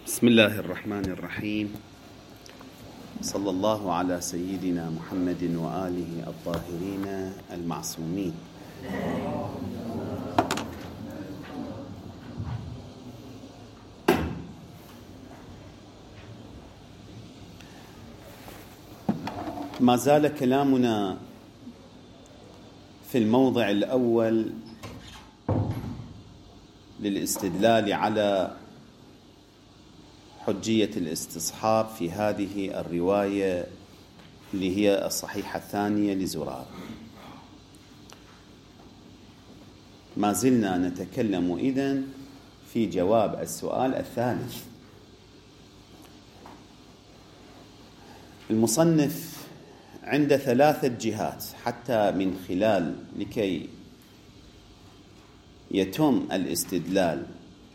بسم الله الرحمن الرحيم. صلى الله على سيدنا محمد وآله الطاهرين المعصومين. ما زال كلامنا في الموضع الأول للاستدلال على حجية الاستصحاب في هذه الرواية اللي هي الصحيحة الثانية لزرارة. ما زلنا نتكلم إذن في جواب السؤال الثالث. المصنف عند 3 جهات حتى من خلال لكي يتم الاستدلال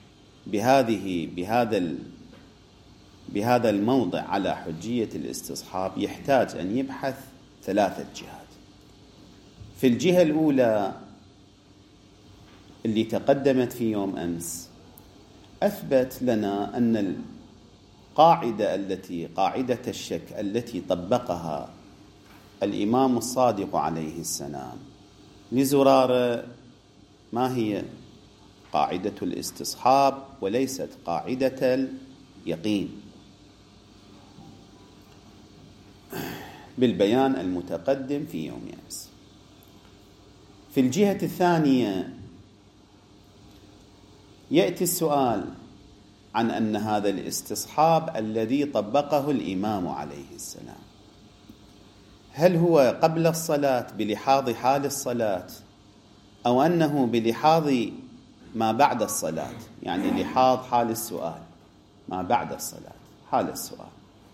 بهذا الموضع على حجية الاستصحاب يحتاج أن يبحث 3 جهات. في الجهة الأولى اللي تقدمت في يوم أمس أثبت لنا أن قاعدة الشك التي طبقها الإمام الصادق عليه السلام لزرارة ما هي؟ قاعدة الاستصحاب وليست قاعدة اليقين، بالبيان المتقدم في يوم أمس. في الجهة الثانية يأتي السؤال عن أن هذا الاستصحاب الذي طبقه الإمام عليه السلام هل هو قبل الصلاة بلحاظ حال الصلاة أو أنه بلحاظ ما بعد الصلاة، يعني لحاظ حال السؤال ما بعد الصلاة، حال السؤال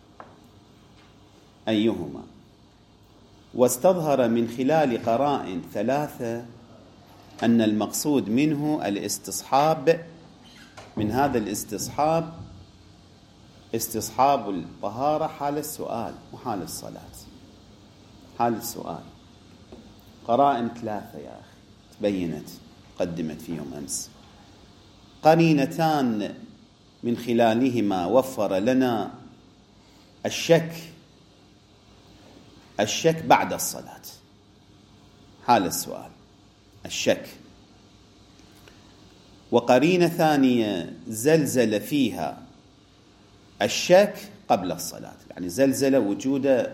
أيهما؟ واستظهر من خلال قرائن 3 أن المقصود منه الاستصحاب، من هذا الاستصحاب استصحاب الطهارة حال السؤال وحال الصلاة، حال السؤال. قرائن 3 يا أخي تبينت قدمت في يوم أمس، قرينتان من خلالهما وفر لنا الشك بعد الصلاة حال السؤال، الشك. وقرينة ثانية زلزل فيها الشك قبل الصلاة، يعني زلزل وجود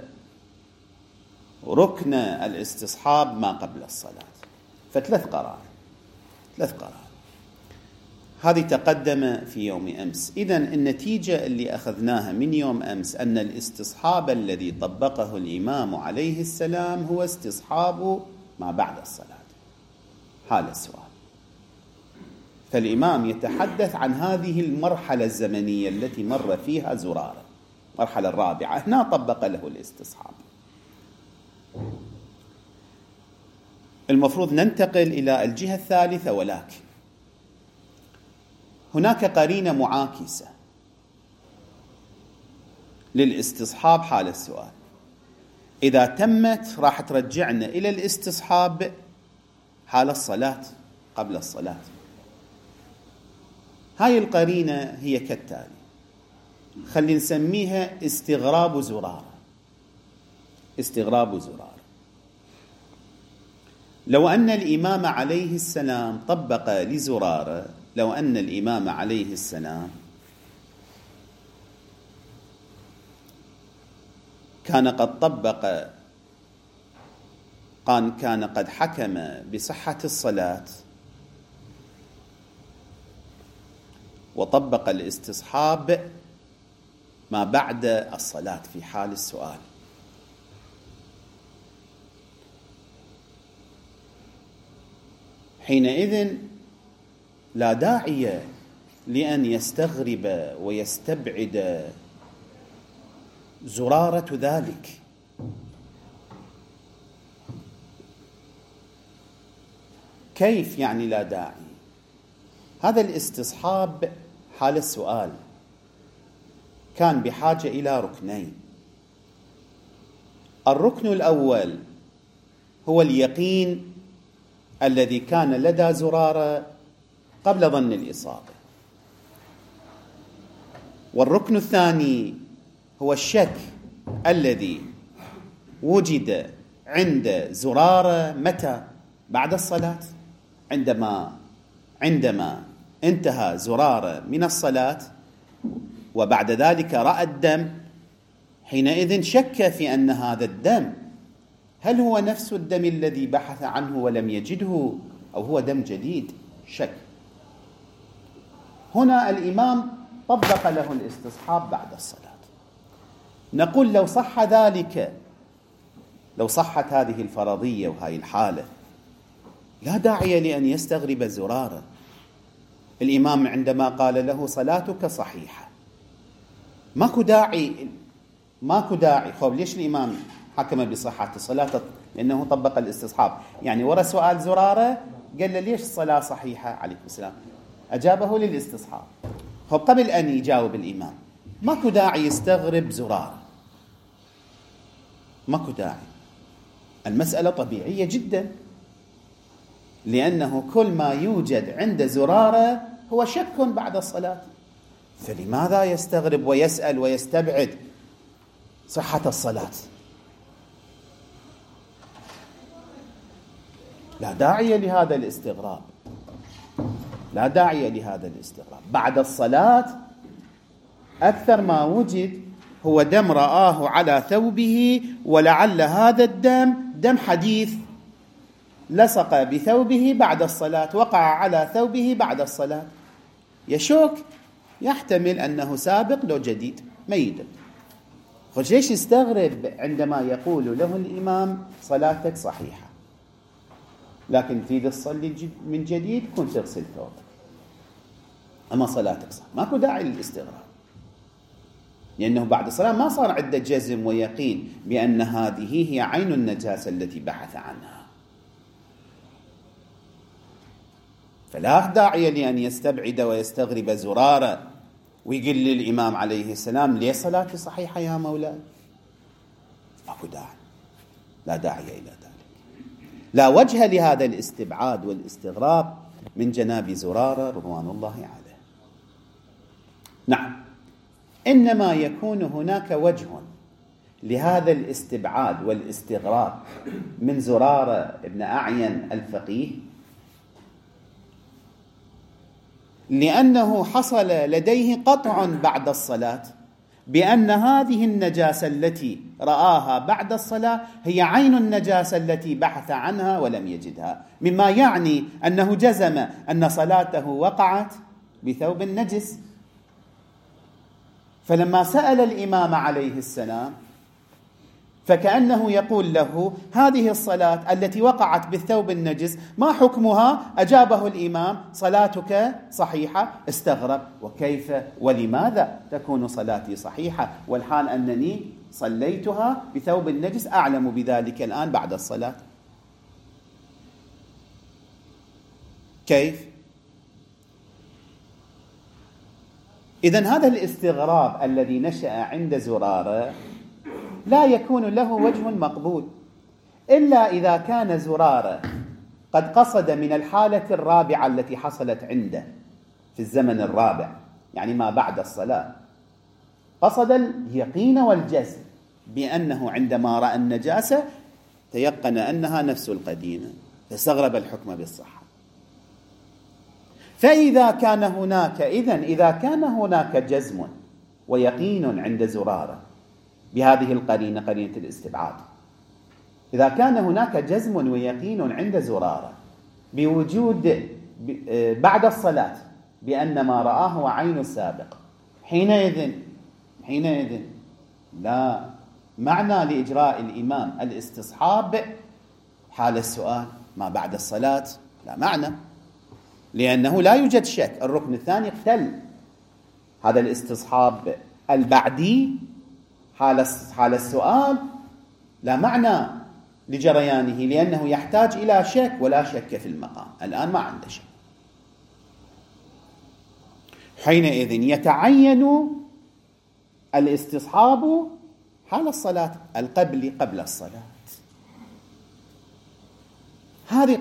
ركن الاستصحاب ما قبل الصلاة. ف3 قرائن، 3 قرائن هذه تقدم في يوم أمس. إذن النتيجة اللي أخذناها من يوم أمس أن الاستصحاب الذي طبقه الإمام عليه السلام هو استصحاب ما بعد الصلاة حال السؤال. فالإمام يتحدث عن هذه المرحلة الزمنية التي مر فيها زرارة، المرحلة الرابعة، هنا طبق له الاستصحاب. المفروض ننتقل إلى الجهة الثالثة، ولكن هناك قرينة معاكسة للاستصحاب حال السؤال، إذا تمت راح ترجعنا إلى الاستصحاب حال الصلاة قبل الصلاة. هاي القرينة هي كالتالي، خلي نسميها استغراب زرارة. استغراب زرارة، لو أن الإمام عليه السلام طبق لزرارة، لو أن الإمام عليه السلام كان قد طبق، كان قد حكم بصحة الصلاة وطبق الاستصحاب ما بعد الصلاة في حال السؤال، حينئذ لا داعي لأن يستغرب ويستبعد زرارة ذلك. كيف يعني لا داعي؟ هذا الاستصحاب حال السؤال كان بحاجة إلى ركنين. الركن الأول هو اليقين الذي كان لدى زرارة قبل ظن الإصابة، والركن الثاني هو الشك الذي وجد عند زرارة متى؟ بعد الصلاة. عندما انتهى زرارة من الصلاة وبعد ذلك رأى الدم، حينئذ شك في أن هذا الدم هل هو نفس الدم الذي بحث عنه ولم يجده أو هو دم جديد؟ شك. هنا الإمام طبق له الاستصحاب بعد الصلاة. نقول لو صح ذلك، لو صحت هذه الفرضية وهذه الحالة، لا داعي لأن يستغرب زرارة. الإمام عندما قال له صلاتك صحيحة، ماكو داعي. خب ليش الإمام حكم بصحة الصلاة؟ لأنه طبق الاستصحاب. يعني ورا سؤال زرارة قال له ليش الصلاة صحيحة؟ عليكم السلام. أجابه للاستصحاب. خب قبل أن يجاوب الإمام ماكو داعي يستغرب زرارة، ماكو داعي. المسألة طبيعية جدا، لأنه كل ما يوجد عند زرارة هو شك بعد الصلاة، فلماذا يستغرب ويسأل ويستبعد صحة الصلاة؟ لا داعي لهذا الاستغراب، لا داعي لهذا الاستغراب. بعد الصلاة أكثر ما وجد هو دم رآه على ثوبه، ولعل هذا الدم دم حديث لصق بثوبه بعد الصلاة، وقع على ثوبه بعد الصلاة. يشك، يحتمل أنه سابق لو جديد ما يدري. ليش يستغرب عندما يقول له الإمام صلاتك صحيحة، لكن تريد تصلي من جديد كنت تغسل ثوبك، أما صلاتك صح. ماكو داعي للاستغراب، لأنه بعد الصلاة ما صار عنده جزم ويقين بأن هذه هي عين النجاسة التي بحث عنها، فلا داعي لأن يستبعد ويستغرب زرارة ويقول للإمام عليه السلام ليه صلاتي صحيحة يا مولاي؟ ماكو داعي، لا داعي إلى ذلك. لا وجه لهذا الاستبعاد والاستغراب من جناب زرارة رضوان الله عليه. نعم، إنما يكون هناك وجه لهذا الاستبعاد والاستغراب من زرارة ابن أعين الفقيه، لأنه حصل لديه قطع بعد الصلاة بأن هذه النجاسة التي رآها بعد الصلاة هي عين النجاسة التي بحث عنها ولم يجدها، مما يعني أنه جزم أن صلاته وقعت بثوب النجس. فلما سأل الإمام عليه السلام فكأنه يقول له هذه الصلاة التي وقعت بالثوب النجس ما حكمها؟ أجابه الإمام صلاتك صحيحة. استغرب، وكيف ولماذا تكون صلاتي صحيحة والحال أنني صليتها بثوب النجس، أعلم بذلك الآن بعد الصلاة؟ كيف؟ إذن هذا الاستغراب الذي نشأ عند زرارة لا يكون له وجه مقبول إلا إذا كان زرارة قد قصد من الحالة الرابعة التي حصلت عنده في الزمن الرابع، يعني ما بعد الصلاة، قصد اليقين والجزم بأنه عندما رأى النجاسة تيقن أنها نفس القديمة فاستغرب الحكم بالصحة. فإذا كان هناك جزم ويقين عند زرارة بهذه القرينة، قرينة الاستبعاد، إذا كان هناك جزم ويقين عند زرارة بوجود بعد الصلاة بأن ما رآه هو عين السابق، حينئذ لا معنى لإجراء الإمام الاستصحاب حال السؤال ما بعد الصلاة، لا معنى، لأنه لا يوجد شك. الركن الثاني اختل، هذا الاستصحاب البعدي حال السؤال لا معنى لجريانه، لأنه يحتاج إلى شك، ولا شك في المقام الآن ما عنده شك. حينئذ يتعين الاستصحاب حال الصلاة قبل الصلاة. هذه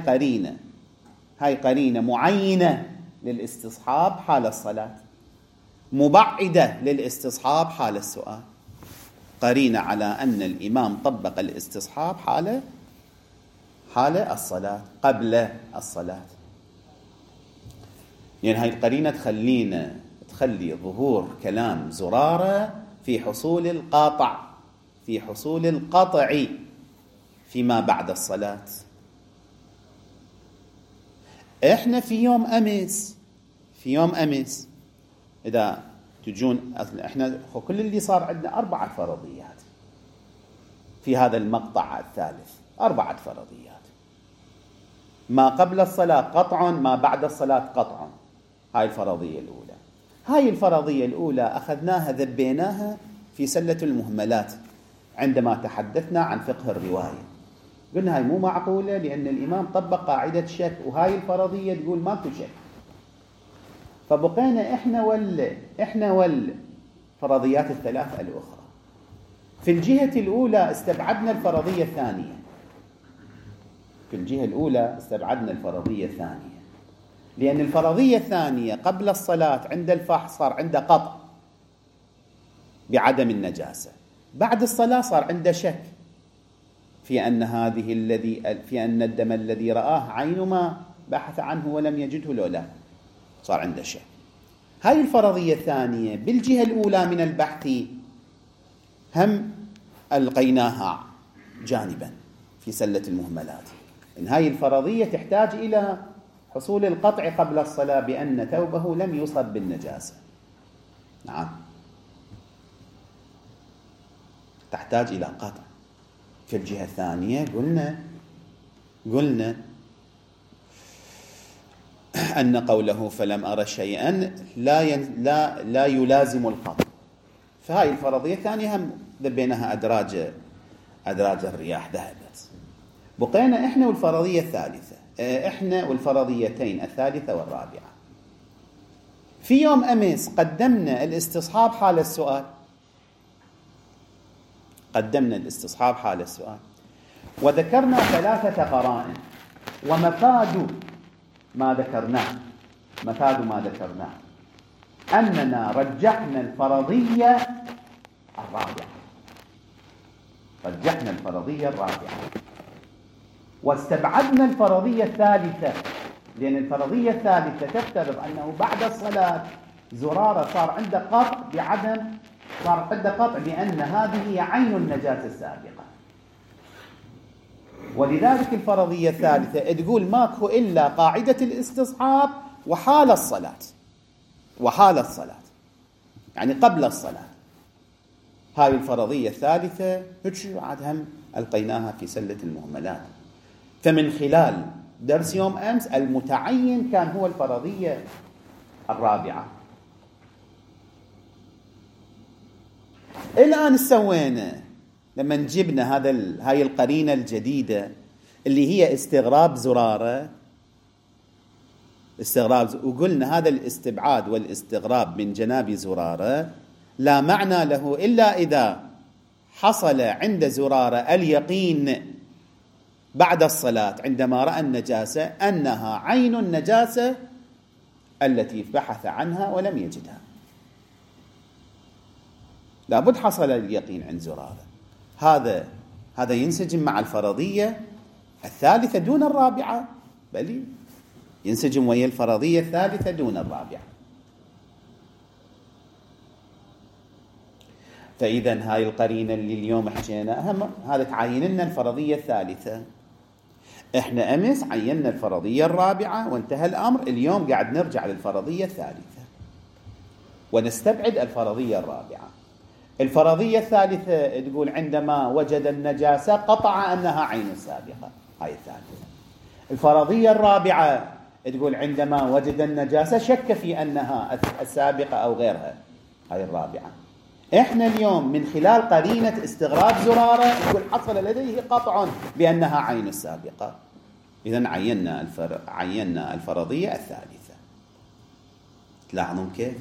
قرينة معينة للاستصحاب حال الصلاة. مبعدة للاستصحاب حال السؤال، قرينة على أن الإمام طبق الاستصحاب حال الصلاة قبل الصلاة. يعني هاي القرينة تخلي ظهور كلام زرارة في حصول القطع فيما بعد الصلاة. احنا في يوم أمس إذا تجون، احنا كل اللي صار عندنا 4 فرضيات في هذا المقطع الثالث، 4 فرضيات: ما قبل الصلاة قطع، ما بعد الصلاة قطع. هاي الفرضية الأولى. هاي الفرضية الأولى أخذناها ذبيناها في سلة المهملات عندما تحدثنا عن فقه الرواية. قلنا هاي مو معقولة، لأن الإمام طبق قاعدة شك، وهاي الفرضية تقول ماكو شك. فبقينا إحنا والفرضيات الثلاث الأخرى. في الجهة الأولى استبعدنا الفرضية الثانية، لأن الفرضية الثانية قبل الصلاة عند الفحص صار عنده قطع بعدم النجاسة، بعد الصلاة صار عنده شك في أن الدم الذي رآه عين ما بحث عنه ولم يجده لولا، صار عنده شك. هاي الفرضية الثانية بالجهة الأولى من البحث هم ألقيناها جانبا في سلة المهملات. إن هاي الفرضية تحتاج إلى حصول القطع قبل الصلاة بأن ثوبه لم يصب بالنجاسة. نعم، تحتاج إلى قطع. في الجهة الثانية قلنا أن قوله فلم أرى شيئا لا يلازم القطع. فهاي الفرضية الثانية هم ذبيناها أدراج الرياح ذهبت. بقينا إحنا والفرضية الثالثة، إحنا والفرضيتين الثالثة والرابعة. في يوم أمس قدمنا الاستصحاب حال السؤال، وذكرنا 3 قرائن. ومفاد ما ذكرناه أننا رجحنا الفرضية الرابعة واستبعدنا الفرضية الثالثة، لأن الفرضية الثالثة تفترض أنه بعد الصلاة زرارة صار عنده قطع بأن هذه هي عين النجاسة السابقة. ولذلك الفرضية الثالثة تقول ماكو إلا قاعدة الاستصحاب وحال الصلاة، يعني قبل الصلاة. هاي الفرضية الثالثة عاد هم ألقيناها في سلة المهملات. فمن خلال درس يوم أمس المتعين كان هو الفرضية الرابعة. الآن سوينا لما جبنا هاي القرينة الجديدة اللي هي استغراب زرارة، وقلنا هذا الاستبعاد والاستغراب من جناب زرارة لا معنى له إلا إذا حصل عند زرارة اليقين بعد الصلاة عندما رأى النجاسة أنها عين النجاسة التي بحث عنها ولم يجدها. لابد حصل اليقين عند زرارة. هذا ينسجم مع الفرضية الثالثة دون الرابعة، بل ينسجم ويا الفرضية الثالثة دون الرابعة. فإذا هاي القرينة اللي اليوم حكيناها هذا تعين لنا الفرضية الثالثة. احنا أمس عينا الفرضية الرابعة وانتهى الأمر. اليوم قاعد نرجع للفرضية الثالثة ونستبعد الفرضية الرابعة. الفرضية الثالثة تقول عندما وجد النجاسة قطع أنها عين السابقة، هاي الثالثة. الفرضية الرابعة تقول عندما وجد النجاسة شك في أنها السابقة أو غيرها، هاي الرابعة. احنا اليوم من خلال قرينة استغراب زرارة يقول حصل لديه قطع بأنها عين السابقة. إذن عينا الفرضية الثالثة. تلاحظون كيف؟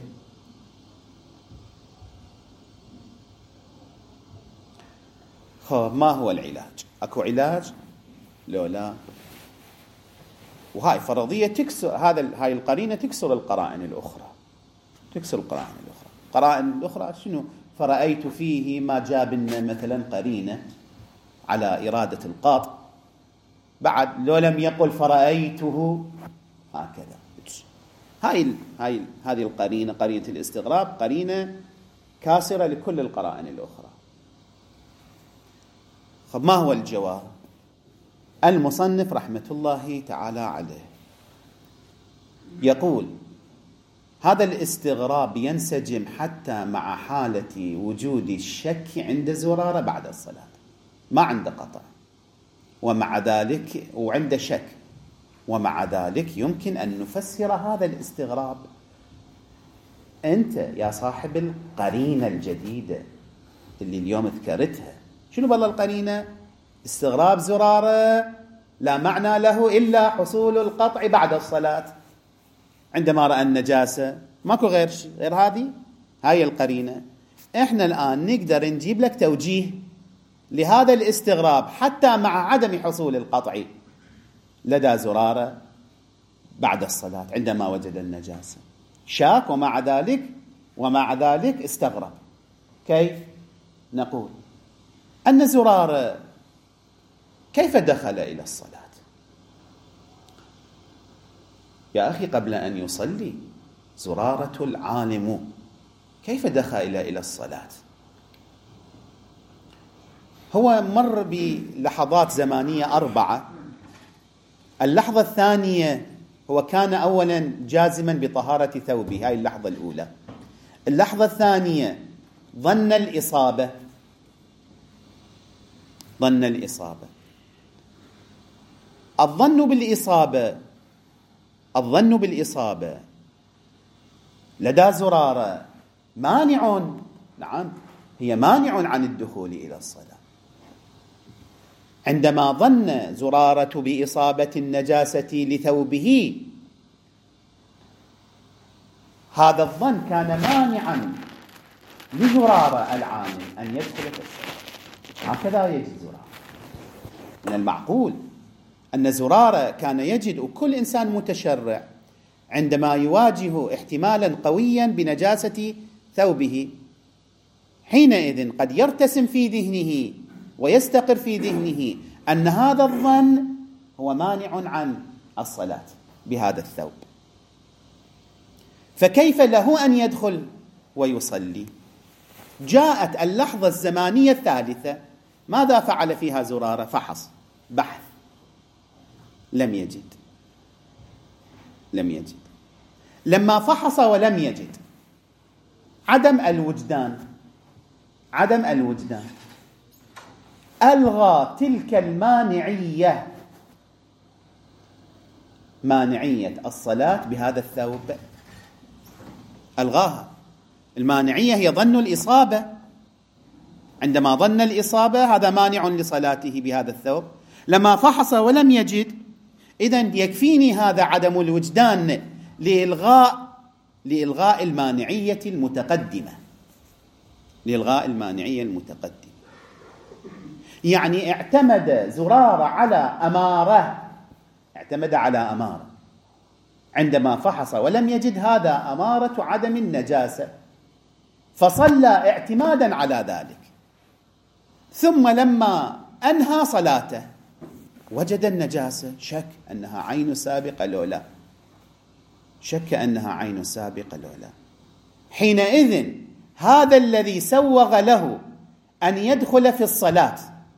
ما هو العلاج؟ أكو علاج؟ لا. وهاي فرضية تكسر هاي القرينة، تكسر القرائن الأخرى. القرائن الأخرى شنو؟ فرأيت فيه ما جاب لنا مثلا قرينة على إرادة القاطع، بعد لو لم يقل فرأيته هكذا. هذه القرينة، قرينة الاستغراب، قرينة كاسرة لكل القرائن الأخرى. ما هو الجواب؟ المصنف رحمة الله تعالى عليه يقول هذا الاستغراب ينسجم حتى مع حالة وجود الشك عند زرارة بعد الصلاة، ما عنده قطع ومع ذلك وعنده شك، ومع ذلك يمكن أن نفسر هذا الاستغراب. أنت يا صاحب القرينة الجديدة اللي اليوم ذكرتها، شنو بالله القرينة؟ استغراب زرارة لا معنى له إلا حصول القطع بعد الصلاة عندما رأى النجاسة، ماكو غير هاي القرينة. احنا الآن نقدر نجيب لك توجيه لهذا الاستغراب حتى مع عدم حصول القطع لدى زرارة بعد الصلاة عندما وجد النجاسة، شاك ومع ذلك استغرب. كيف؟ نقول أن زرارة كيف دخل إلى الصلاة؟ يا أخي قبل أن يصلي زرارة العالم كيف دخل إلى الصلاة؟ هو مر بلحظات زمانية 4. اللحظة الثانية هو كان أولا جازما بطهارة ثوبه، هاي اللحظة الأولى. اللحظة الثانية ظن الإصابة. الظن بالإصابة لدى زرارة مانع، نعم هي مانع عن الدخول إلى الصلاة. عندما ظن زرارة بإصابة النجاسة لثوبه، هذا الظن كان مانعا لزرارة العامل أن يدخل في الصلاة. هكذا يجد زرارة. من المعقول أن زرارة كان يجد، وكل إنسان متشرع عندما يواجه احتمالا قويا بنجاسة ثوبه حينئذ قد يرتسم في ذهنه ويستقر في ذهنه أن هذا الظن هو مانع عن الصلاة بهذا الثوب، فكيف له أن يدخل ويصلي؟ جاءت اللحظة الزمانية الثالثة، ماذا فعل فيها زرارة؟ فحص، بحث، لم يجد. لما فحص ولم يجد، عدم الوجدان ألغى تلك المانعية، مانعية الصلاة بهذا الثوب، ألغاها. المانعية هي ظن الإصابة، عندما ظن الإصابة هذا مانع لصلاته بهذا الثوب. لما فحص ولم يجد، إذن يكفيني هذا عدم الوجدان لإلغاء المانعية المتقدمة، يعني اعتمد زرارة على أمارة، عندما فحص ولم يجد هذا أمارة عدم النجاسة، فصلى اعتمادا على ذلك. ثم لما أنهى صلاته وجد النجاسة، شك أنها عين سابقة لو لا، حينئذ هذا الذي سوغ له أن يدخل في الصلاة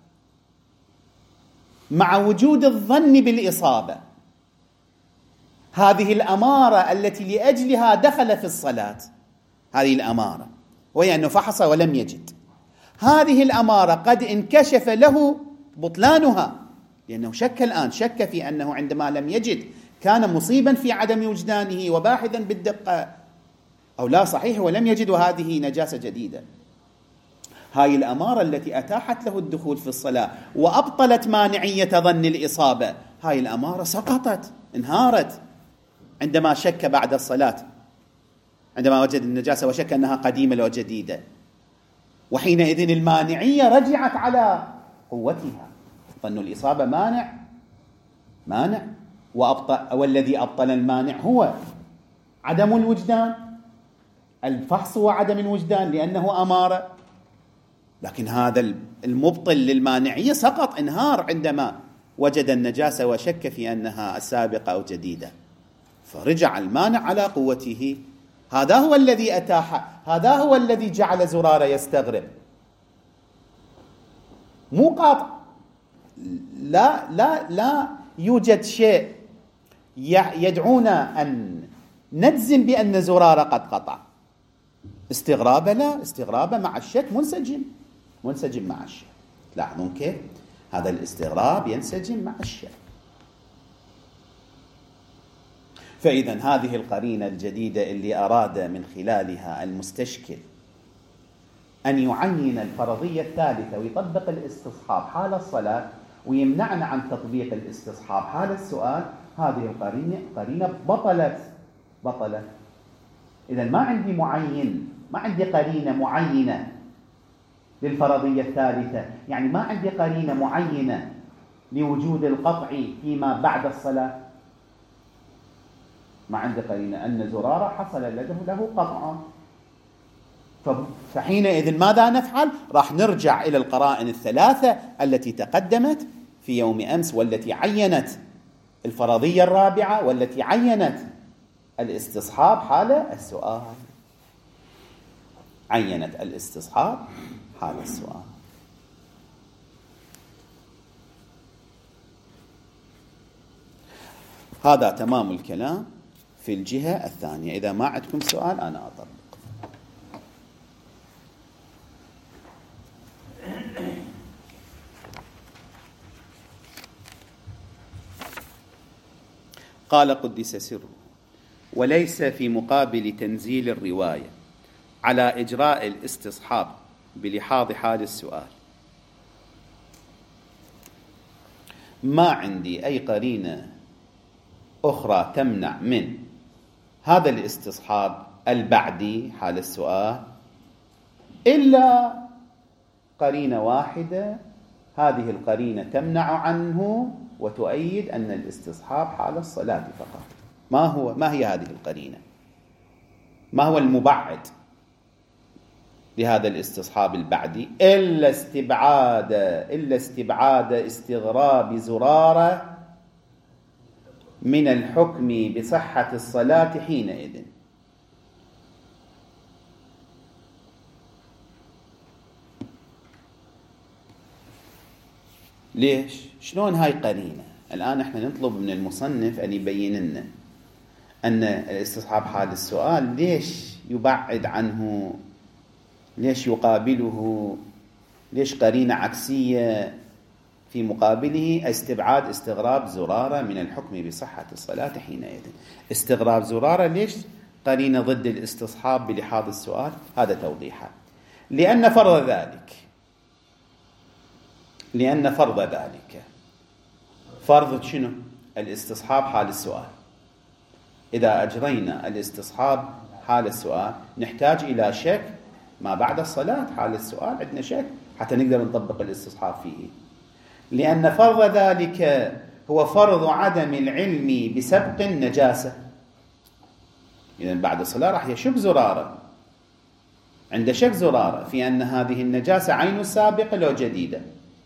مع وجود الظن بالإصابة، هذه الأمارة التي لأجلها دخل في الصلاة، هذه الأمارة وهي أنه فحص ولم يجد، هذه الأمارة قد انكشف له بطلانها، لأنه شك في أنه عندما لم يجد كان مصيبا في عدم وجدانه وباحثا بالدقة، أو لا صحيح ولم يجد وهذه نجاسة جديدة. هاي الأمارة التي أتاحت له الدخول في الصلاة وأبطلت مانعية ظن الإصابة، هاي الأمارة سقطت، انهارت عندما شك بعد الصلاة، عندما وجد النجاسة وشك أنها قديمة أو جديدة، وحينئذ المانعية رجعت على قوتها. ظن الإصابة مانع والذي أبطل المانع هو عدم الوجدان الفحص هو عدم الوجدان لأنه أمارة، لكن هذا المبطل للمانعية سقط، انهار عندما وجد النجاسة وشك في أنها سابقة أو جديدة، فرجع المانع على قوته. هذا هو الذي أتاح، هذا هو الذي جعل زرارة يستغرب، مو قاطع. لا يوجد شيء يدعونا أن نجزم بأن زرارة قد قطع. استغراب لا، استغراب مع الشك منسجم مع الشك. لاحظون كيف هذا الاستغراب ينسجم مع الشك. فإذا هذه القرينة الجديدة اللي أراد من خلالها المستشكل أن يعين الفرضية الثالثة ويطبق الاستصحاب حال الصلاة ويمنعنا عن تطبيق الاستصحاب حال السؤال، هذه القرينة بطلت. إذا ما عندي معين، ما عندي قرينة معينة للفرضية الثالثة، يعني ما عندي قرينة معينة لوجود القطع فيما بعد الصلاة. ما عندي قرينة أن زرارة حصل له قطع. فحينئذ ماذا نفعل؟ راح نرجع إلى القرائن الثلاثة التي تقدمت في يوم أمس، والتي عينت الفرضية الرابعة، والتي عينت الاستصحاب حال السؤال. عينت الاستصحاب حال السؤال. هذا تمام الكلام في الجهة الثانية. إذا ما عندكم سؤال أنا أطبق. قال قدس سره: وليس في مقابل تنزيل الرواية على إجراء الاستصحاب بلحاظ حال السؤال ما عندي أي قرينة أخرى تمنع من هذا الاستصحاب البعدي حال السؤال إلا قرينة واحدة. هذه القرينة تمنع عنه وتؤيد أن الاستصحاب حال الصلاة فقط. ما هي هذه القرينة؟ ما هو المبعد لهذا الاستصحاب البعدي إلا استبعاد استغراب زرارة من الحكم بصحة الصلاة حينئذ. ليش؟ شلون هاي قرينة؟ الآن احنا نطلب من المصنف أن يبين لنا أن الاستصحاب حال السؤال ليش يبعد عنه، ليش يقابله، ليش قرينة عكسية في مقابله استبعاد استغراب زرارة من الحكم بصحة الصلاة حينئذ. استغراب زرارة ليش قرينة ضد الاستصحاب بلحاظ السؤال؟ هذا توضيحه. لأن فرض ذلك فرض شنو؟ الاستصحاب حال السؤال. إذا أجرينا الاستصحاب حال السؤال نحتاج إلى شك ما بعد الصلاة حال السؤال، عندنا شك حتى نقدر نطبق الاستصحاب فيه. لأن فرض ذلك هو فرض عدم العلم بسبق النجاسة. إذن بعد الصلاة راح يشك زرارة، عند شك زرارة في أن هذه النجاسة عين سابقة لو جديدة،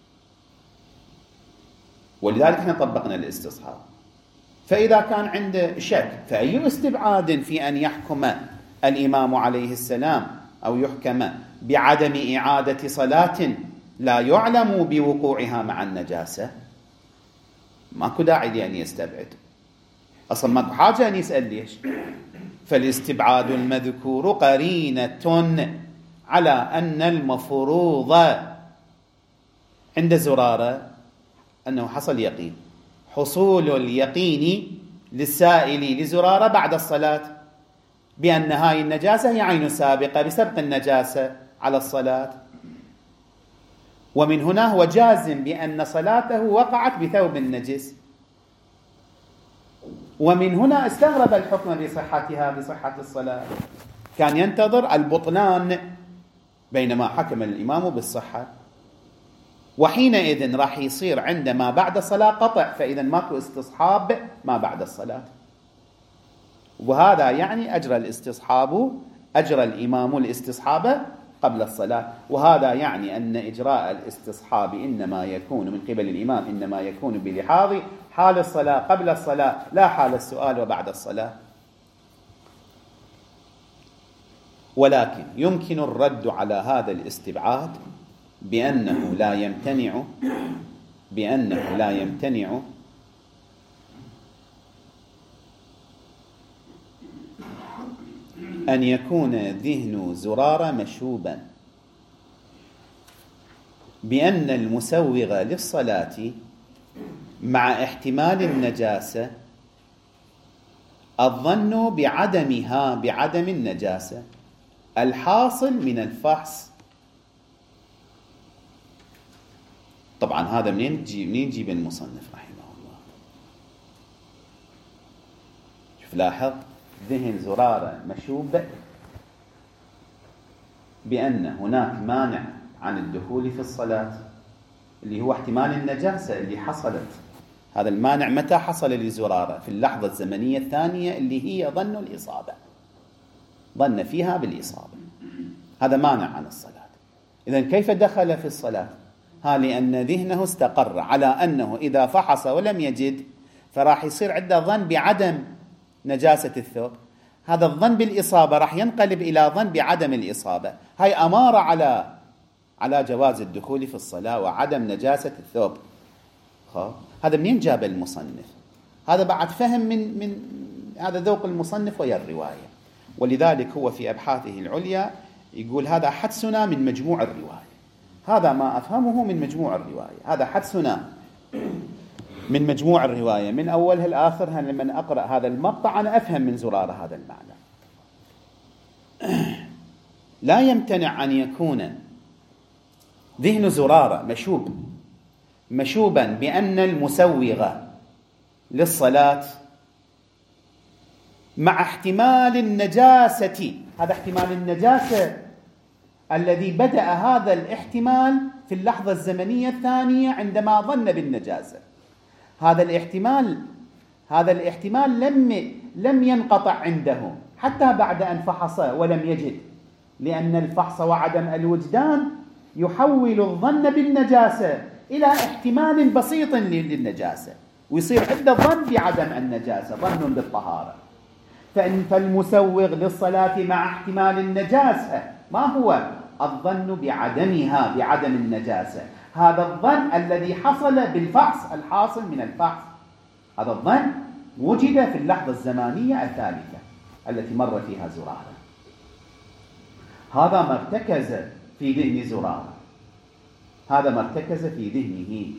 ولذلك احنا طبقنا الاستصحاب. فإذا كان عنده شك فأي استبعاد في أن يحكم الإمام عليه السلام أو يحكم بعدم إعادة صلاة لا يعلم بوقوعها مع النجاسة؟ ماكو داعي لأن يستبعد، أصلا ماكو حاجة أن يسأل ليش. فالاستبعاد المذكور قرينة على أن المفروض عند زرارة أنه حصل يقين، حصول اليقين للسائل لزرارة بعد الصلاة بأن هاي النجاسة هي عين سابقة بسبق النجاسة على الصلاة، ومن هنا هو جازم بأن صلاته وقعت بثوب النجس، ومن هنا استغرب الحكم بصحتها بصحة الصلاة، كان ينتظر البطلان بينما حكم الإمام بالصحة. وحينئذ راح يصير عندما بعد الصلاة قطع، فإذا ماكو استصحاب ما بعد الصلاة، وهذا يعني أجرى الاستصحاب أجرى الإمام الاستصحاب قبل الصلاة. وهذا يعني أن إجراء الاستصحاب إنما يكون من قبل الإمام، إنما يكون بلحاظ حال الصلاة قبل الصلاة، لا حال السؤال وبعد الصلاة. ولكن يمكن الرد على هذا الاستبعاد بأنه لا يمتنع أن يكون ذهن زرارة مشوبا، بأن المسوغ للصلاة مع احتمال النجاسة الظن بعدم النجاسة الحاصل من الفحص. طبعا هذا منين يجيب المصنف رحمه الله؟ شوف لاحظ، ذهن زرارة مشوب بأن هناك مانع عن الدخول في الصلاة اللي هو احتمال النجاسة اللي حصلت. هذا المانع متى حصل لزرارة؟ في اللحظة الزمنية الثانية اللي هي ظن الإصابة، ظن فيها بالإصابة، هذا مانع عن الصلاة. إذن كيف دخل في الصلاة؟ لأن ذهنه استقر على أنه إذا فحص ولم يجد فراح يصير عنده ظن بعدم نجاسة الثوب. هذا الظن بالإصابة راح ينقلب إلى ظن بعدم الإصابة، هاي أمارة على جواز الدخول في الصلاة وعدم نجاسة الثوب. هذا منين جاب المصنف؟ هذا بعد فهم من هذا ذوق المصنف ويا الرواية. ولذلك هو في أبحاثه العليا يقول هذا حدسنا من مجموع الرواية، هذا ما أفهمه من مجموع الرواية، هذا حدسنا من مجموع الرواية من أولها لآخرها. لما أقرأ هذا المقطع أنا أفهم من زرارة هذا المعنى. لا يمتنع أن يكون ذهن زرارة مشوبا بأن المسوغ للصلاة مع احتمال النجاسة، هذا احتمال النجاسة الذي بدأ هذا الاحتمال في اللحظة الزمنية الثانية عندما ظن بالنجاسة. هذا الاحتمال لم ينقطع عنده حتى بعد أن فحص ولم يجد، لأن الفحص وعدم الوجدان يحول الظن بالنجاسة إلى احتمال بسيط للنجاسة، ويصير عنده ظن بعدم النجاسة، ظن بالطهارة. فالمسوغ للصلاة مع احتمال النجاسة ما هو؟ الظن بعدمها، بعدم النجاسة. هذا الظن الذي حصل بالفحص، الحاصل من الفحص، هذا الظن وجد في اللحظة الزمانية الثالثة التي مر فيها زرارة. هذا ما ارتكز في ذهن زرارة، هذا ما ارتكز في ذهنه،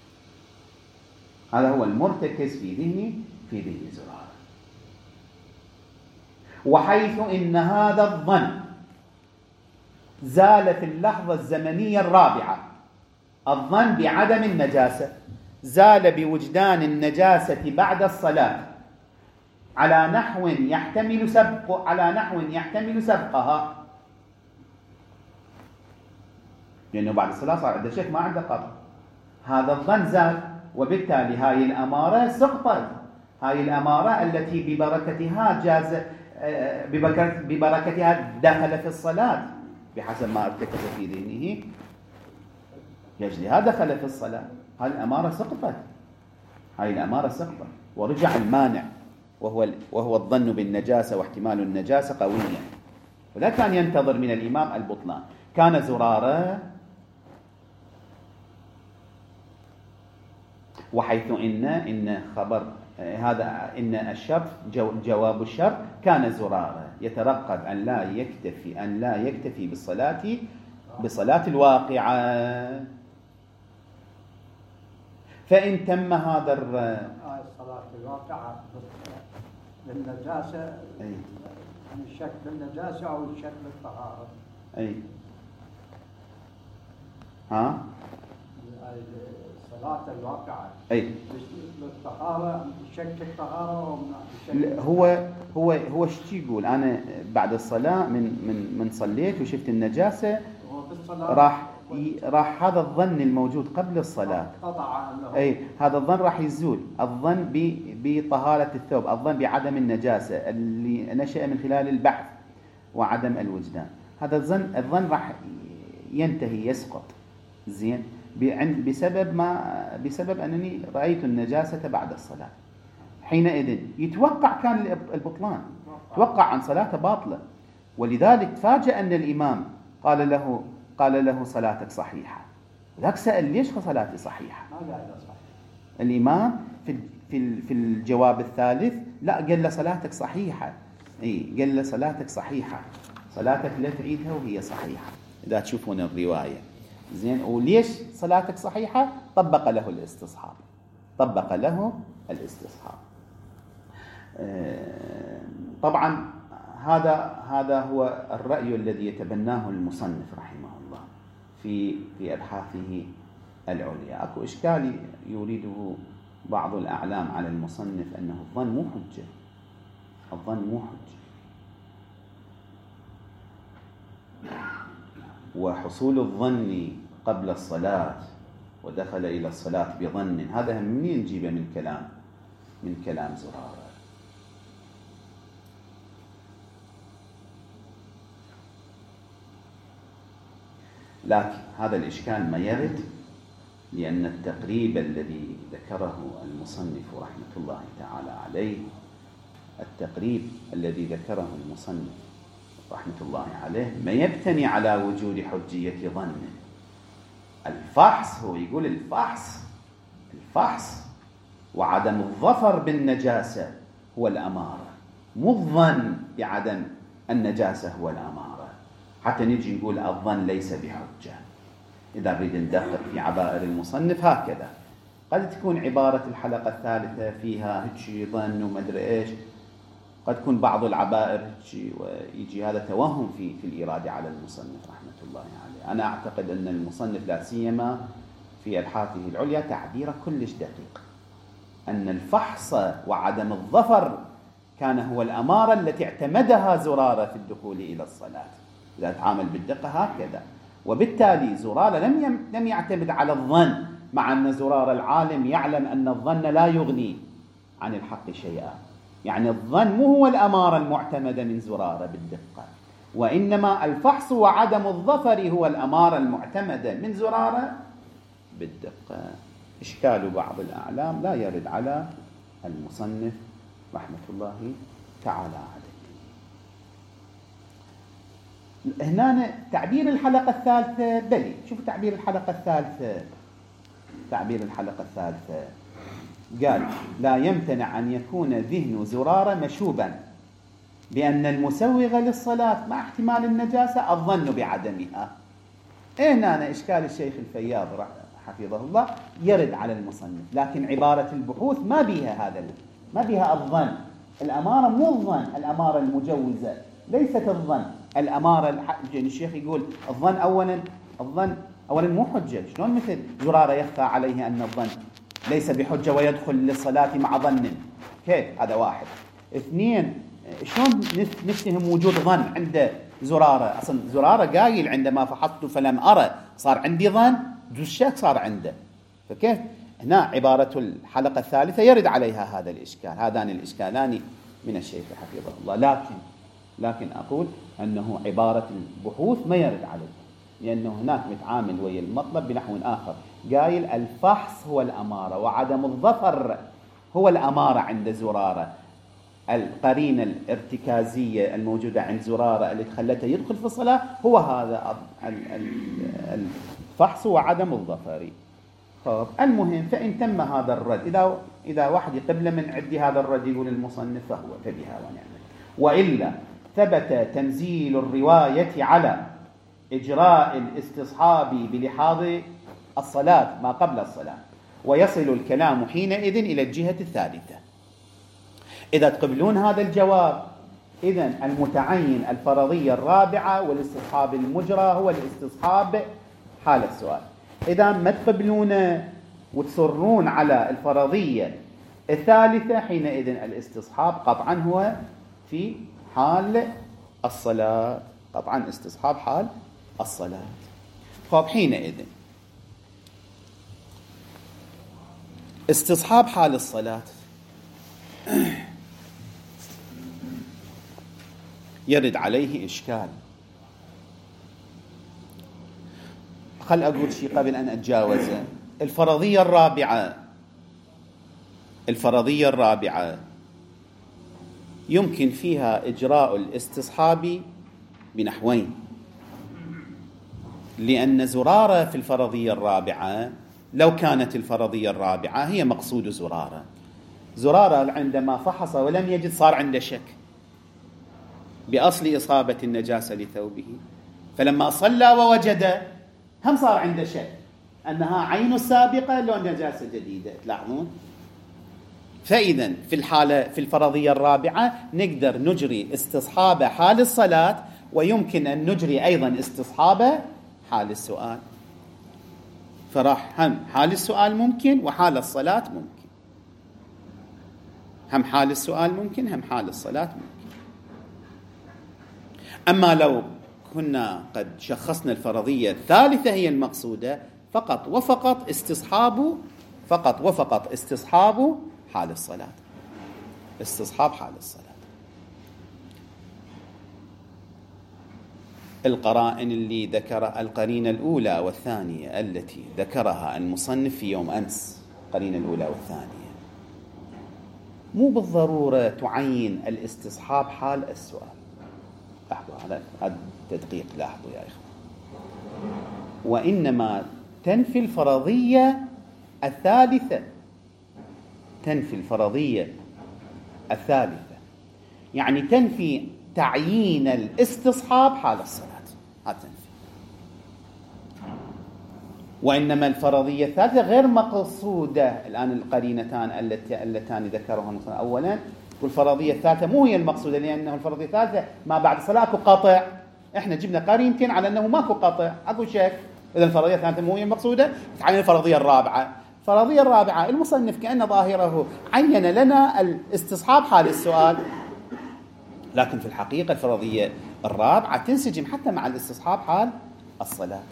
هذا هو المرتكز في ذهن زرارة. وحيث إن هذا الظن زال في اللحظة الزمنية الرابعة، الظن بعدم النجاسة زال بوجدان النجاسة بعد الصلاة على نحو يحتمل سبقها، لأنه بعد الصلاة صار عنده شك ما عنده قطع. هذا الظن زال، وبالتالي هاي الأمارة سقطت، هاي الأمارة التي ببركتها دخل في الصلاة بحسب ما ارتكز في ذهنه، يجلها دخل في الصلاة. هاي الأمارة سقطت، ورجع المانع وهو الظن بالنجاسة واحتمال النجاسة قويا، ولا كان ينتظر من الإمام البطلان. كان زرارة وحيث إن خبر هذا إن الشرط جواب الشرط، كان زرارة يترقب أن لا يكتفي بالصلاة الواقعة. فإن تم هذا الصلاة الواقعة بالنجاسة، الشك بالنجاسة أو الشك بالطهارة. الصلاة الواقعة بالطهارة، الشك بالطهارة هو ايش يقول؟ أنا بعد الصلاة من صليت وشفت النجاسة، راح هذا الظن الموجود قبل الصلاة هذا الظن راح يزول، الظن بطهارة الثوب، الظن بعدم النجاسة اللي نشأ من خلال البحث وعدم الوجدان. هذا الظن راح ينتهي، يسقط. زين، بسبب أنني رأيت النجاسة بعد الصلاة. حينئذ يتوقع كان البطلان، توقع عن صلاته باطلة، ولذلك تفاجأ أن الإمام قال له صلاتك صحيحة. ذاك سأل ليش صلاتي صحيحة؟ الإمام في الجواب الثالث لا، قال له صلاتك صحيحة. قال له صلاتك صحيحة، صلاتك لا تعيدها وهي صحيحة، إذا تشوفون الرواية. زين، وليش صلاتك صحيحة؟ طبق له الاستصحاب. طبعا هذا هو الرأي الذي يتبناه المصنف رحمه الله في أبحاثه العليا. أكو إشكال يريده بعض الأعلام على المصنف، أنه الظن مو حجة. وحصول الظن قبل الصلاة ودخل إلى الصلاة بظن، هذا منين نجيبه؟ من كلام زرارة. لكن هذا الإشكال ما يرد، لأن التقريب الذي ذكره المصنف رحمة الله تعالى عليه، ما يبتني على وجود حجية ظن. الفحص، هو يقول الفحص وعدم الظفر بالنجاسة هو الأمارة، مو الظن بعدم النجاسة هو الأمارة. حتى نجي نقول الظن ليس بحجة. إذا نريد ندقق في عبائر المصنف هكذا، قد تكون عبارة الحلقة الثالثة فيها هيك ظن وما أدري إيش، قد تكون بعض العبائر هيك، ويجي هذا توهم في الإرادة على المصنف رحمة الله عليه. أنا أعتقد أن المصنف لا سيما في أبحاثه العليا تعبيره كلش دقيق، أن الفحص وعدم الظفر كان هو الأمارة التي اعتمدها زرارة في الدخول إلى الصلاة. إذا تعامل بالدقة هكذا، وبالتالي زرارة لم يعتمد على الظن، مع أن زرارة العالم يعلم أن الظن لا يغني عن الحق شيئا. يعني الظن مو هو الأمارة المعتمدة من زرارة بالدقة، وإنما الفحص وعدم الظفر هو الأمارة المعتمدة من زرارة بالدقة. إشكال بعض الأعلام لا يرد على المصنف رحمة الله تعالى عليه. هنا تعبير الحلقة الثالثة، بلي شوفوا تعبير الحلقة الثالثة. قال لا يمتنع أن يكون ذهن زرارة مشوبا بأن المسوغ للصلاة مع احتمال النجاسة الظن بعدمها. هنا إشكال الشيخ الفياض حفظه الله يرد على المصنف، لكن عبارة البحوث ما بها الظن. الأمارة مو الظن، الأمارة المجوزة ليست الظن. الأمارة الشيخ يقول الظن أولا مو حجة. شلون مثل زرارة يخفى عليه أن الظن ليس بحجة ويدخل للصلاة مع ظن؟ كيف؟ هذا واحد. اثنين، شلون نفتهم وجود ظن عند زرارة؟ أصلا زرارة قايل عندما فحصت فلم أرى، صار عندي ظن، الشك صار عنده. فكيف هنا عبارة الحلقة الثالثة يرد عليها هذا الإشكال. هذان الإشكالان من الشيخ حفظه الله. لكن أقول أنه عبارة البحوث ما يرد عليه، لأنه هناك متعامل ويا المطلب بنحو آخر. قايل الفحص هو الأمارة وعدم الظفر هو الأمارة عند زرارة. القرينة الارتكازية الموجودة عند زرارة اللي خلته يدخل في الصلاة هو هذا الفحص وعدم الظفر. طب المهم، فإن تم هذا الرد، إذا واحد يقبل من عندي هذا الرد يقول المصنف فبها ونعمت. وإلا ثبت تنزيل الرواية على إجراء الاستصحاب بلحاظ الصلاة ما قبل الصلاة، ويصل الكلام حينئذ إلى الجهة الثالثة. إذا تقبلون هذا الجواب، إذن المتعين الفرضية الرابعة والاستصحاب المجرى هو الاستصحاب حال السؤال. إذا ما تقبلون وتصرون على الفرضية الثالثة، حينئذ الاستصحاب قطعا هو في حال الصلاة، قطعا استصحاب حال الصلاة. طب حينئذ استصحاب حال الصلاة يرد عليه إشكال. خل أقول شيء قبل أن أتجاوزه. الفرضية الرابعة يمكن فيها إجراء الاستصحاب بنحوين، لأن زرارة في الفرضية الرابعة، لو كانت الفرضية الرابعة هي مقصود زرارة عندما فحص ولم يجد صار عنده شك بأصل إصابة النجاسة لثوبه، فلما صلى ووجد هم صار عنده شك أنها عين السابقة لو نجاسة جديدة. تلاحظون؟ فإذا في الفرضية الرابعة نقدر نجري استصحاب حال الصلاة، ويمكن أن نجري أيضا استصحاب حال السؤال. فراح هم حال السؤال ممكن وحال الصلاة ممكن، هم حال السؤال ممكن هم حال الصلاة ممكن. أما لو كنا قد شخصنا الفرضية الثالثة هي المقصودة، فقط وفقط استصحاب حال الصلاة، استصحاب حال الصلاة. القرائن اللي ذكر القرينة الأولى والثانية التي ذكرها المصنف في يوم أمس، القرينة الأولى والثانية مو بالضرورة تعين الاستصحاب حال السؤال. لاحظوا هذا التدقيق، لاحظوا يا إخوة. وإنما تنفي الفرضية الثالثة، يعني تنفي تعيين الاستصحاب حال الصلاة، هذا تنفي. وإنما الفرضية الثالثة غير مقصودة. الآن القرينتان اللتان ذكرها أولا، والفرضية الثالثة مو هي المقصودة، لأنه الفرضية الثالثة ما بعد الصلاة أكو قطع. إحنا جبنا قرينتين على أنه ماكو قطع، أكو شك. إذا الفرضية الثالثة مو هي المقصودة، تعين الفرضية الرابعة. الفرضية الرابعة المصنف كأن ظاهره عين لنا الاستصحاب حال السؤال، لكن في الحقيقة الفرضية الرابعة تنسجم حتى مع الاستصحاب حال الصلاة.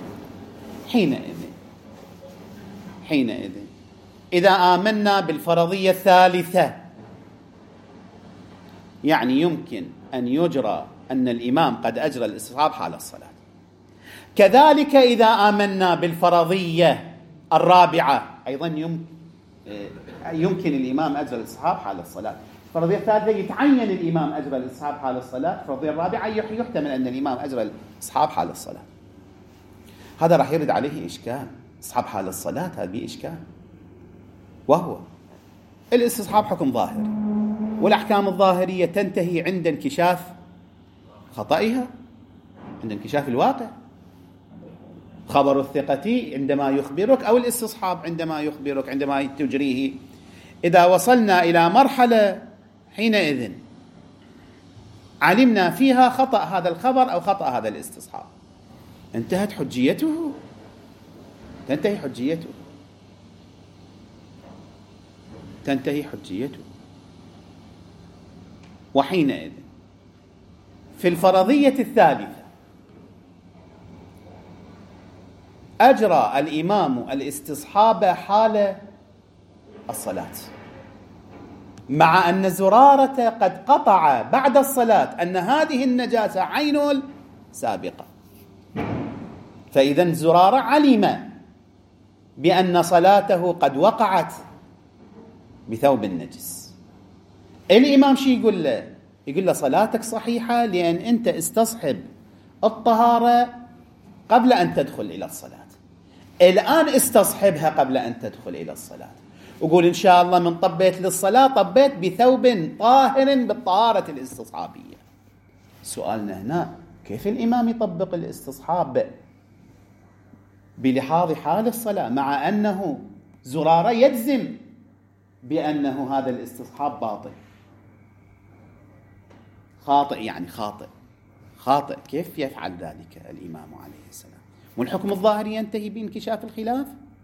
حينئذ إذا آمنا بالفرضية الثالثة، يعني يمكن أن يجرى أن الإمام قد أجرى الاستصحاب حال الصلاة. كذلك إذا آمنا بالفرضية الرابعة أيضا يمكن الإمام أجرى الاستصحاب حال الصلاة. الفرضية الثالثة يتعين الإمام أجرى الاستصحاب حال الصلاة. الفرضية الرابعة يحتمل أن الإمام أجرى الاستصحاب حال الصلاة. هذا راح يرد عليه إشكال. استصحاب حال الصلاة هذه إشكال، وهو الاستصحاب حكم ظاهري، والأحكام الظاهرية تنتهي عند انكشاف خطئها، عند انكشاف الواقع. خبر الثقة عندما يخبرك، أو الاستصحاب عندما يخبرك، عندما تجريه. إذا وصلنا إلى مرحلة حينئذ علمنا فيها خطأ هذا الخبر أو خطأ هذا الاستصحاب، انتهت حجيته، تنتهي حجيته. وحينئذ في الفرضية الثالثة أجرى الإمام الاستصحاب حال الصلاة، مع أن زرارة قد قطع بعد الصلاة أن هذه النجاسة عين سابقة. فإذا زرارة علم بأن صلاته قد وقعت بثوب النجس. الإمام شي يقول له؟ يقول له صلاتك صحيحة لأن أنت استصحب الطهارة قبل أن تدخل إلى الصلاة. الآن استصحبها قبل أن تدخل إلى الصلاة، وقول إن شاء الله من طبيت للصلاة طبيت بثوب طاهر بالطهارة الاستصحابية. سؤالنا هنا كيف الإمام يطبق الاستصحاب بلحاظ حال الصلاة، مع أنه زرارة يجزم بأنه هذا الاستصحاب باطل خاطئ، يعني خاطئ. كيف يفعل ذلك الإمام عليه السلام؟ والحكم الظاهري ينتهي بانكشاف الخلاف.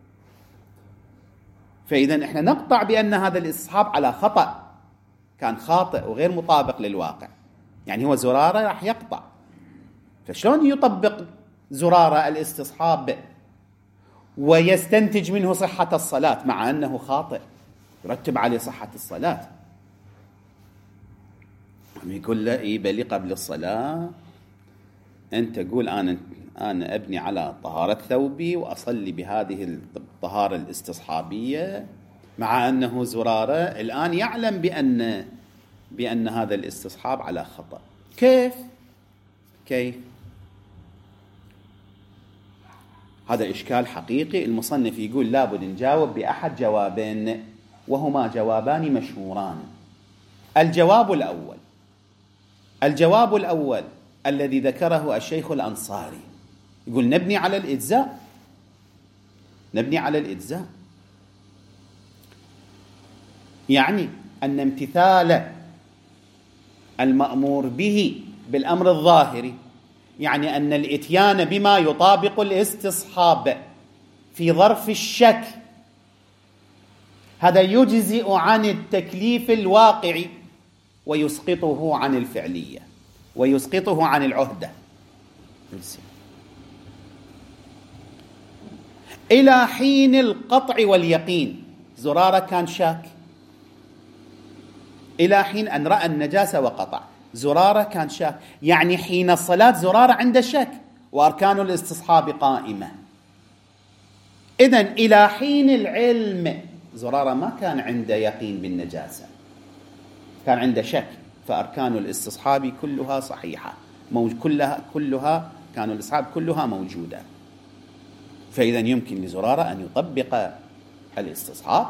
فإذا احنا نقطع بأن هذا الاستصحاب على خطأ، كان خاطئ وغير مطابق للواقع، يعني هو زرارة راح يقطع. فشلون يطبق زرارة الاستصحاب ويستنتج منه صحة الصلاة مع أنه خاطئ، يرتب عليه صحة الصلاة؟ يقول له إيه بلي قبل الصلاة أنت تقول أنا أبني على طهارة ثوبي وأصلي بهذه الطهارة الاستصحابية، مع أنه زرارة الآن يعلم بأن هذا الاستصحاب على خطأ. كيف؟ هذا إشكال حقيقي. المصنف يقول لابد نجاوب بأحد جوابين، وهما جوابان مشهوران. الجواب الأول الذي ذكره الشيخ الأنصاري، يقول نبني على الإجزاء، يعني أن امتثال المأمور به بالأمر الظاهري، يعني أن الإتيان بما يطابق الاستصحاب في ظرف الشك، هذا يجزئ عن التكليف الواقعي ويسقطه عن الفعلية ويسقطه عن العهدة. إلى حين القطع واليقين. زرارة كان شاك إلى حين أن رأى النجاسة وقطع. زرارة كان شاك، يعني حين الصلاة زرارة عنده شك وأركان الاستصحاب قائمة. إذن إلى حين العلم زرارة ما كان عنده يقين بالنجاسة، كان عنده شك، فأركان الاستصحاب كلها صحيحة، كلها كان الاستصحاب كلها موجودة. فإذا يمكن لزرارة أن يطبق الاستصحاب.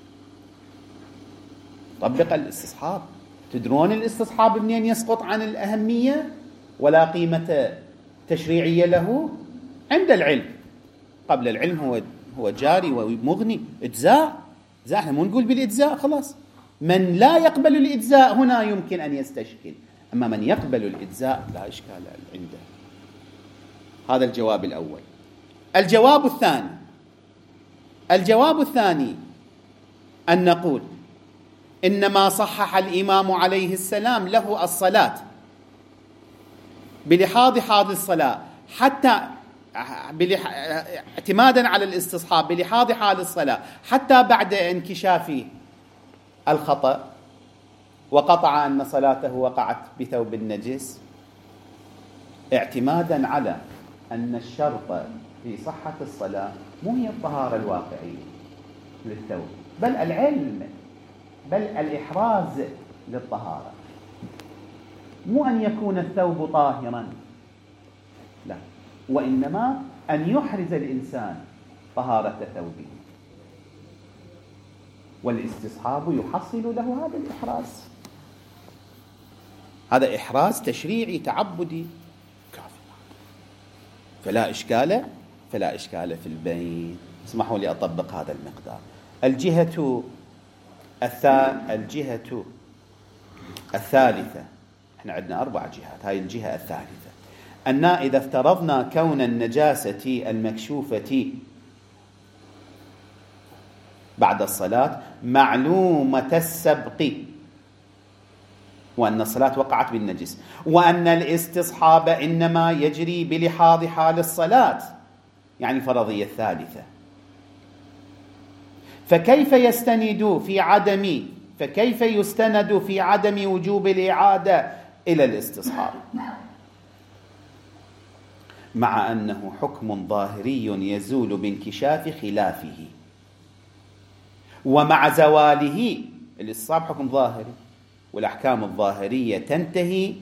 تدرون الاستصحاب منين يسقط عن الأهمية ولا قيمة تشريعية له؟ عند العلم. قبل العلم هو جاري ومغني. إجزاء احنا مو نقول بالإجزاء خلاص. من لا يقبل الإجزاء هنا يمكن أن يستشكل، أما من يقبل الإجزاء لا إشكال عنده. هذا الجواب الأول. الجواب الثاني أن نقول إنما صحح الإمام عليه السلام له الصلاة بلحاظ حال الصلاة، حتى اعتمادا على الاستصحاب بلحاظ حال الصلاة، حتى بعد انكشاف الخطأ وقطع أن صلاته وقعت بثوب النجس، اعتمادا على أن الشرط في صحة الصلاة مو هي الطهارة الواقعية للثوب، بل العلم، بل الإحراز للطهارة. مو أن يكون الثوب طاهرا، لا، وإنما أن يحرز الإنسان طهارة ثوبه، والاستصحاب يحصل له هذا الإحراز. هذا إحراز تشريعي تعبدي كافي، فلا إشكال في البين. اسمحوا لي أطبق هذا المقدار. الجهة الثالثة، احنا عندنا 4 جهات، هاي الجهة الثالثة، أن إذا افترضنا كون النجاسة المكشوفة بعد الصلاة معلومة السبق، وأن الصلاة وقعت بالنجس، وأن الاستصحاب إنما يجري بلحاظ حال الصلاة، يعني الفرضية الثالثة، فكيف يستند في عدم وجوب الإعادة إلى الاستصحاب، مع أنه حكم ظاهري يزول بانكشاف خلافه، ومع زواله الاستصحاب حكم ظاهري، والأحكام الظاهرية تنتهي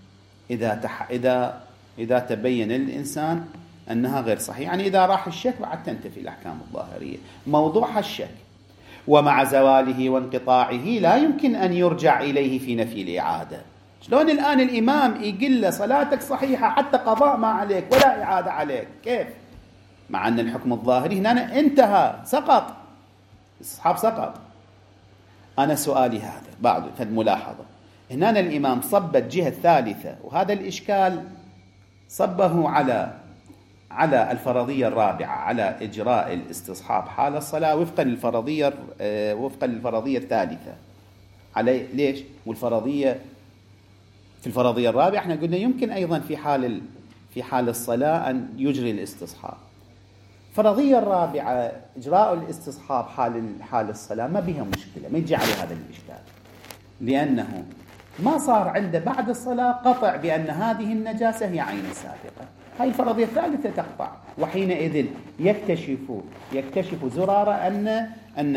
إذا تبين للإنسان أنها غير صحيحة، يعني إذا راح الشك بعد تنتفي الأحكام الظاهرية، موضوعها الشك. ومع زواله وانقطاعه لا يمكن أن يرجع إليه في نفي الإعادة. شلون الآن الإمام يقول له صلاتك صحيحة حتى قضاء ما عليك ولا إعادة عليك؟ كيف؟ مع أن الحكم الظاهري هنا انتهى، سقط، الاستصحاب سقط. أنا سؤالي هذا بعد ملاحظة، هنا الإمام صب الجهة الثالثة، وهذا الإشكال صبه على الفرضية الرابعة، على إجراء الاستصحاب حال الصلاة وفقا للفرضية الثالثة. على ليش؟ والفرضية في الفرضية الرابعة احنا قلنا يمكن أيضا في حال الصلاة أن يجري الاستصحاب. الفرضية الرابعة إجراء الاستصحاب حال الصلاة ما بها مشكلة، ما يجي على هذا الإشكال، لأنه ما صار عنده بعد الصلاة قطع بأن هذه النجاسة هي عين سابقة. هاي الفرضية الثالثة تقطع، وحينئذ يكتشف زرارة أن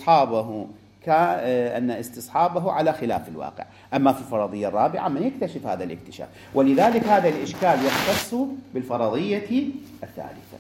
استصحابه على خلاف الواقع. أما في الفرضية الرابعة من يكتشف هذا الاكتشاف، ولذلك هذا الإشكال يختص بالفرضية الثالثة.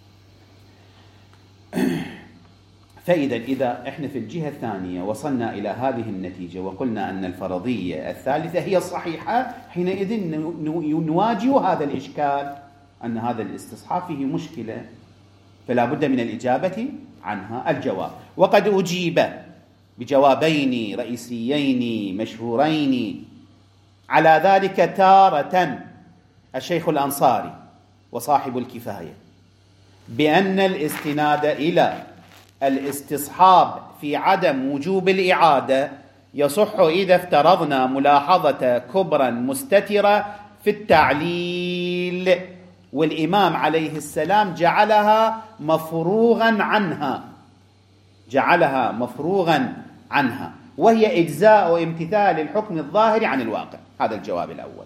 فإذا إحنا في الجهة الثانية وصلنا إلى هذه النتيجة وقلنا أن الفرضية الثالثة هي الصحيحة، حينئذ نواجه هذا الإشكال أن هذا الاستصحاب فيه مشكلة، فلا بد من الإجابة عنها. الجواب: وقد أجيب بجوابين رئيسيين مشهورين على ذلك تارة الشيخ الأنصاري وصاحب الكفاية بأن الاستناد إلى الاستصحاب في عدم وجوب الإعادة يصح إذا افترضنا ملاحظة كبرى مستترة في التعليل، والإمام عليه السلام جعلها مفروغا عنها، وهي إجزاء امتثال الحكم الظاهر عن الواقع. هذا الجواب الأول.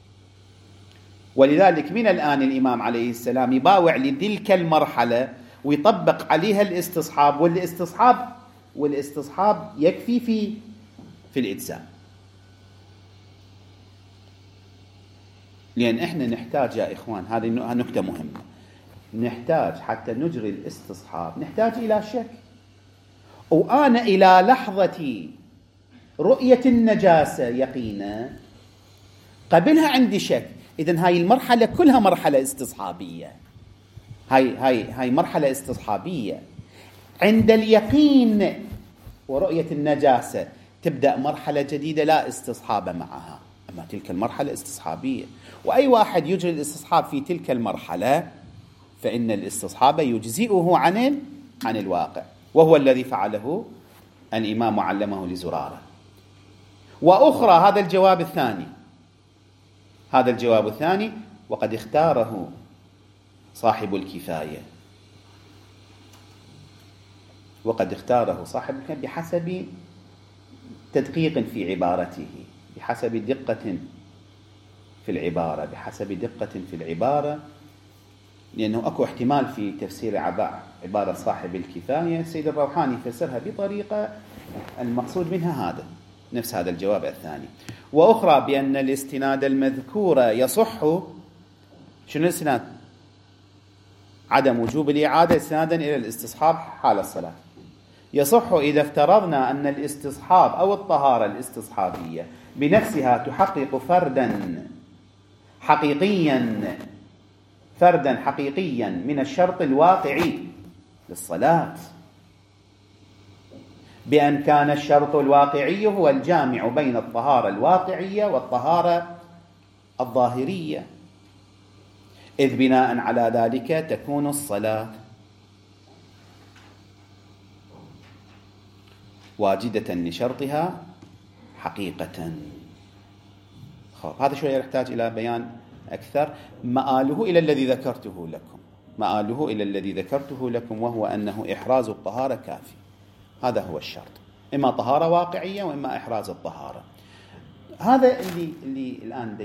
ولذلك من الآن الإمام عليه السلام يباوع لتلك المرحلة ويطبق عليها الاستصحاب، والاستصحاب يكفي في الإجزاء. لأن إحنا نحتاج يا إخوان، هذه نكتة مهمة، نحتاج حتى نجري الاستصحاب نحتاج إلى شك، وأنا إلى لحظة رؤية النجاسة يقينا قبلها عندي شك. إذن هاي المرحلة كلها مرحلة استصحابية، هاي مرحلة استصحابية. عند اليقين ورؤية النجاسة تبدأ مرحلة جديدة لا استصحاب معها، أما تلك المرحلة استصحابية، وأي واحد يجري الاستصحاب في تلك المرحلة فإن الاستصحاب يجزئه عن الواقع، وهو الذي فعله الإمام علمه لزرارة. وأخرى هذا الجواب الثاني وقد اختاره صاحب الكفاية بحسب تدقيق في عبارته، بحسب دقة في العبارة، لأنه أكو احتمال في تفسير عبارة صاحب الكفاية السيد الروحاني يفسرها بطريقة المقصود منها هذا، نفس هذا الجواب الثاني. وأخرى بأن الاستناد المذكور يصح، شنو الاستناد؟ عدم وجوب الإعادة استنادا إلى الاستصحاب حال الصلاة، يصح إذا افترضنا أن الاستصحاب أو الطهارة الاستصحابية بنفسها تحقق فردا حقيقيا من الشرط الواقعي للصلاة، بأن كان الشرط الواقعي هو الجامع بين الطهارة الواقعية والطهارة الظاهرية، إذ بناء على ذلك تكون الصلاة واجدة لشرطها حقيقة. هذا شوية يحتاج إلى بيان أكثر. مآله إلى الذي ذكرته لكم، وهو أنه إحراز الطهارة كافي، هذا هو الشرط، إما طهارة واقعية وإما إحراز الطهارة. هذا اللي الآن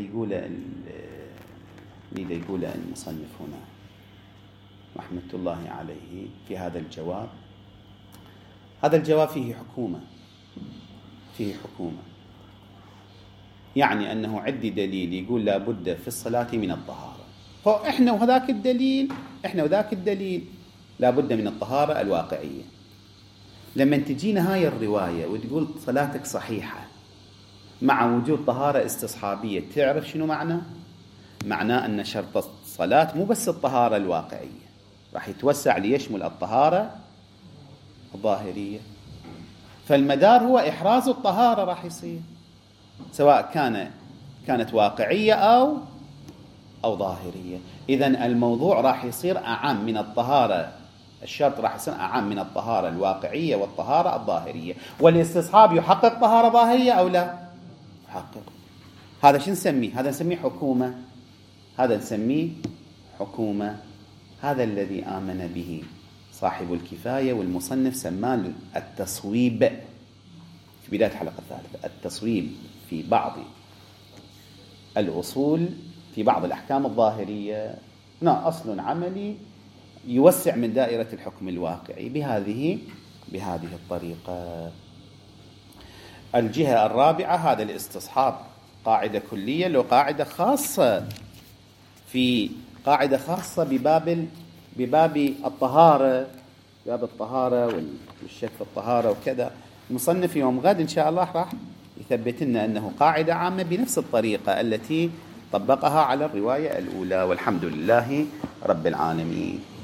يقوله المصنف هنا رحمة الله عليه في هذا الجواب. هذا الجواب فيه حكومة، يعني أنه عندي دليل يقول لا بد في الصلاة من الطهارة، فإحنا وذاك الدليل لا بد من الطهارة الواقعية. لما تجينا هاي الرواية وتقول صلاتك صحيحة مع وجود طهارة استصحابية، تعرف شنو معناه أن شرط الصلاة مو بس الطهارة الواقعية، راح يتوسع ليشمل الطهارة الظاهرية. فالمدار هو إحراز الطهارة، راح يصير سواء كانت واقعية أو ظاهرية. إذن الموضوع راح يصير أعم من الطهارة، الشرط راح يصير أعم من الطهارة الواقعية والطهارة الظاهرية. والاستصحاب يحقق طهارة ظاهرية أو لا يحقق. هذا شو نسميه؟ هذا نسميه حكومة. هذا الذي آمن به صاحب الكفاية، والمصنف سماه التصويب في بداية الحلقة الثالثة، التصويب في بعض الأصول، في بعض الأحكام الظاهرية أصل عملي يوسع من دائرة الحكم الواقعي بهذه الطريقة. الجهة الرابعة هذا الاستصحاب قاعدة كلية، لو قاعدة خاصة بباب الطهارة، باب الطهارة والشك في الطهارة وكذا. المصنف يوم غد إن شاء الله راح يثبت لنا أنه قاعدة عامة بنفس الطريقة التي طبقها على الرواية الأولى. والحمد لله رب العالمين.